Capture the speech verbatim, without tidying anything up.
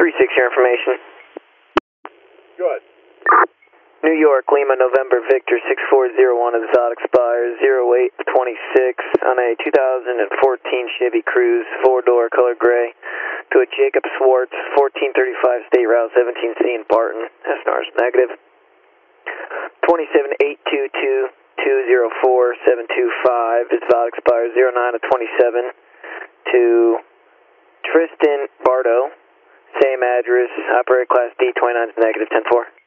three six, your information. Good. New York, Lima, November, Victor, six four zero one, exotic expires zero eight twenty-six on a two thousand fourteen Chevy Cruze, four-door, color gray, to a Jacob Swartz, fourteen thirty-five State Route seventeen C in Barton. S N R is negative. twenty-seven eight two two two zero four seven two five, exotic expires zero nine of twenty-seven, to Tristan Bardo, same address, operator class D, twenty-nine is negative, ten four.